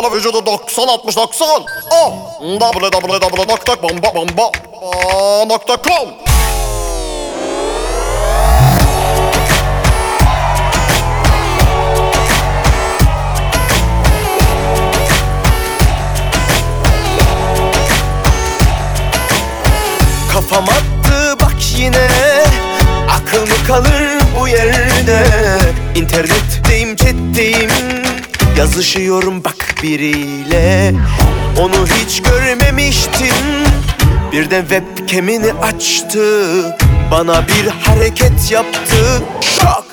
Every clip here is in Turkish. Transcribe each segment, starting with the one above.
Bombalı vücudu 90 60 90. www.bombabomba.com. Kafam attı bak yine, akıl mı kalır bu yerde? İnternetteyim, chatteyim, yazışıyorum bak biriyle. Onu hiç görmemiştim, birden webcam'ini açtı, bana bir hareket yaptı. Şok!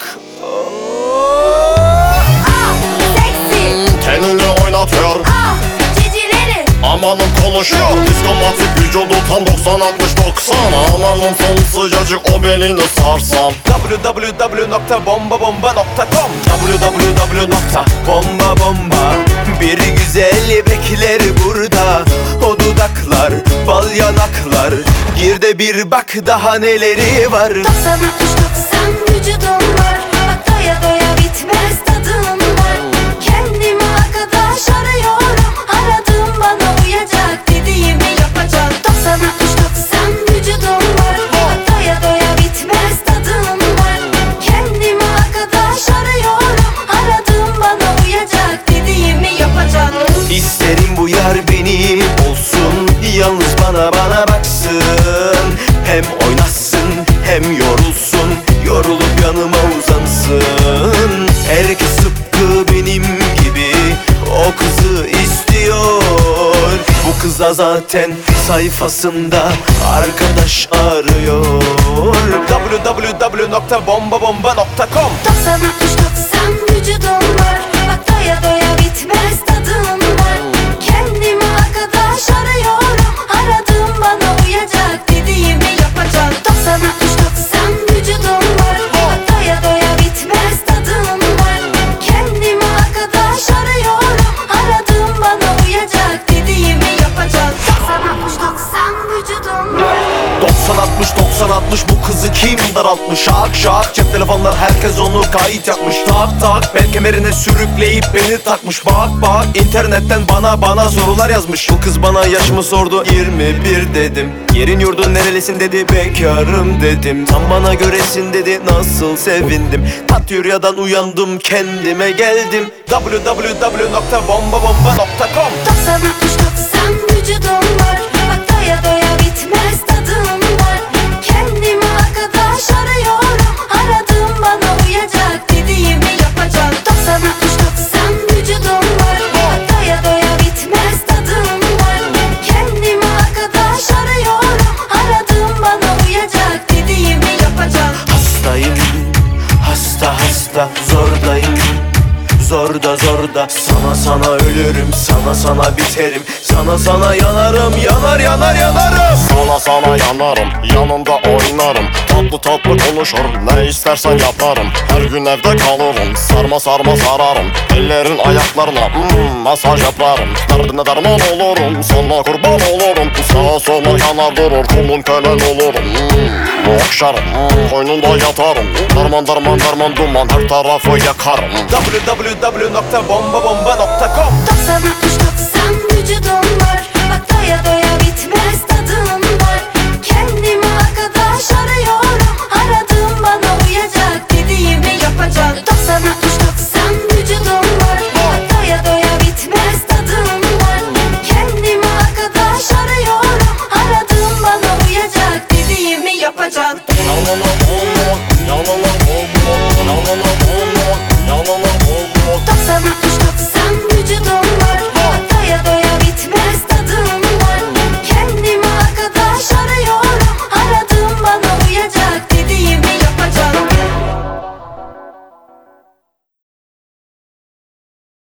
Seksi, Kendini oynatıyor, cicileri, amanın konuşuyor. Diskomatik vücudu tam 90 60 90. Amanın son sıcacık o belini sarsam. www.bombabomba.com www.bombabomba. Bir güzel bekler burada, o dudaklar, bal yanaklar. Gir de bir bak daha neleri var. 90 60 90 vücudum var. Bak doya doya bitmez tadım var. Kendime arkadaş arıyorum. Aradığım bana uyacak, dediğimi yapacak. 90 60 90 vücudum var. Bak doya doya bitmez tadım var. Kendime arkadaş arıyorum. Aradığım bana uyacak, dediğimi yapacak. İsterim bu yar benim olsun, yalnız bana baksın. Hem oynasın hem yorulsun, yorulup yanıma uzansın. Herkes tıpkı benim gibi o kızı istiyor. Bu kız da zaten sayfasında arkadaş arıyor. www.bombabomba.com 90 60 90 vücudum var. Bak doya doya bitmez tadım var. Kendime arkadaş arıyorum. Aradığım bana uyacak, dediğimi yapacak. 90 60 90 vücudum var. Bak doya doya bitmez tadım var. Kendime arkadaş arıyorum. Aradığım bana uyacak, dediğimi yapacak. 90 60 90 vücudum var. 90 60 90 60 bu kızı kim daraltmış? Şak şak cep telefonlar, herkes onu kayıt yapmış. Tak tak bel kemerine sürükleyip beni takmış. Bak bak internetten bana sorular yazmış. Bu kız bana yaşımı sordu, 21 dedim. Yerin yurdun nerelisin dedi, bekarım dedim. Tam bana göresin dedi, nasıl sevindim. Tatyurya'dan uyandım, kendime geldim. www.bombabomba.com 90 60 90 vücudum var. Bak doya doya bitmez tadım var. Kendime arkadaş arıyorum. Aradığım bana uyacak, dediğimi yapacak. 90 60 90 vücudum var. Bak doya doya bitmez tadım var. Kendime arkadaş arıyorum. Aradığım bana uyacak, dediğimi yapacak. Hastayım, hasta zordayım, zorda sana ölürüm, sana biterim, sana yanarım, yanarım. Sana yanarım, yanında oynarım. Tatlı konuşur, ne istersen yaparım. Her gün evde kalırım, sarma sararım. Ellerin ayaklarına masaj yaparım. Derdine derman olurum, sana kurban olurum. Sağa sola yanar durur, kulun kölen olurum. Okşarım, koynunda yatarım. Darman duman, her tarafı yakarım. www.bombabomba.com 90 60 90 vücudum var. Bak doya doya